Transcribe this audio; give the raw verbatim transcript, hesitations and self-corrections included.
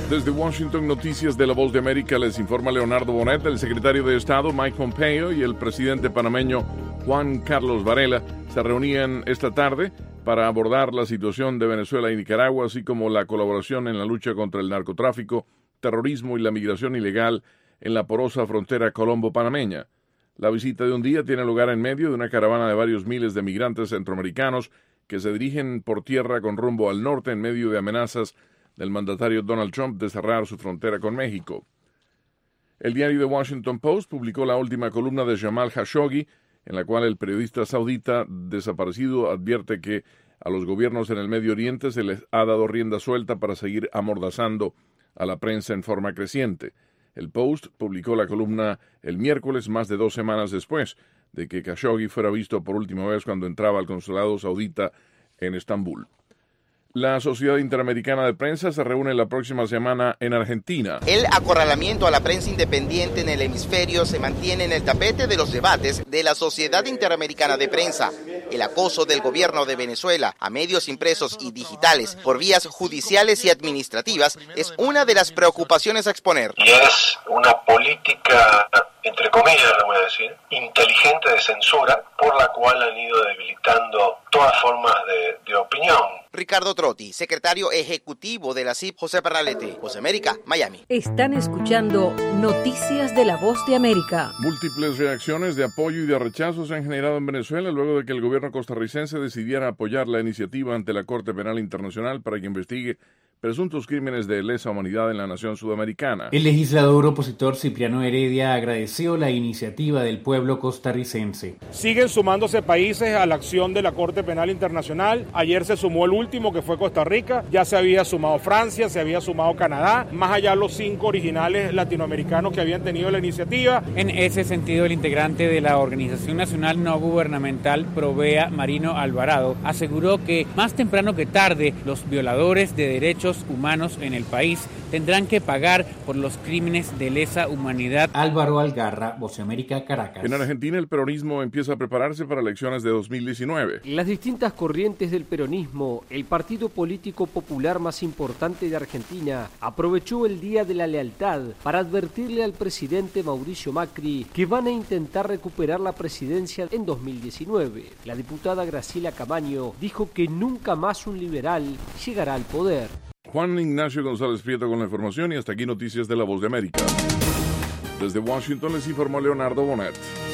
Desde Washington, Noticias de La Voz de América, les informa Leonardo Bonet. El secretario de Estado Mike Pompeo y el presidente panameño Juan Carlos Varela se reunían esta tarde para abordar la situación de Venezuela y Nicaragua, así como la colaboración en la lucha contra el narcotráfico, terrorismo y la migración ilegal en la porosa frontera colombo-panameña. La visita de un día tiene lugar en medio de una caravana de varios miles de migrantes centroamericanos que se dirigen por tierra con rumbo al norte en medio de amenazas del mandatario Donald Trump de cerrar su frontera con México. El diario The Washington Post publicó la última columna de Jamal Khashoggi, en la cual el periodista saudita desaparecido advierte que a los gobiernos en el Medio Oriente se les ha dado rienda suelta para seguir amordazando a la prensa en forma creciente. El Post publicó la columna el miércoles, más de dos semanas después de que Khashoggi fuera visto por última vez cuando entraba al consulado saudita en Estambul. La Sociedad Interamericana de Prensa se reúne la próxima semana en Argentina. El acorralamiento a la prensa independiente en el hemisferio se mantiene en el tapete de los debates de la Sociedad Interamericana de Prensa. El acoso del gobierno de Venezuela a medios impresos y digitales por vías judiciales y administrativas es una de las preocupaciones a exponer. Y es una política, entre comillas lo voy a decir, inteligente de censura, por la cual han ido debilitando todas formas de, de opinión. Ricardo Trotti, secretario ejecutivo de la C I P José Parralete, Voz de América, Miami. Están escuchando Noticias de la Voz de América. Múltiples reacciones de apoyo y de rechazo se han generado en Venezuela luego de que el gobierno costarricense decidiera apoyar la iniciativa ante la Corte Penal Internacional para que investigue presuntos crímenes de lesa humanidad en la nación sudamericana. El legislador opositor Cipriano Heredia agradeció la iniciativa del pueblo costarricense. Siguen sumándose países a la acción de la Corte Penal Internacional. Ayer se sumó el último, que fue Costa Rica. Ya se había sumado Francia, se había sumado Canadá, más allá los cinco originales latinoamericanos que habían tenido la iniciativa. En ese sentido, el integrante de la Organización Nacional No Gubernamental Provea, Marino Alvarado, aseguró que más temprano que tarde los violadores de derechos humanos en el país tendrán que pagar por los crímenes de lesa humanidad. Álvaro Algarra, Voz de América, Caracas. En Argentina, el peronismo empieza a prepararse para elecciones de dos mil diecinueve. Las distintas corrientes del peronismo, el partido político popular más importante de Argentina, aprovechó el Día de la Lealtad para advertirle al presidente Mauricio Macri que van a intentar recuperar la presidencia en dos mil diecinueve. La diputada Graciela Camaño dijo que nunca más un liberal llegará al poder. Juan Ignacio González Prieto con la información y hasta aquí Noticias de la Voz de América. Desde Washington les informó Leonardo Bonet.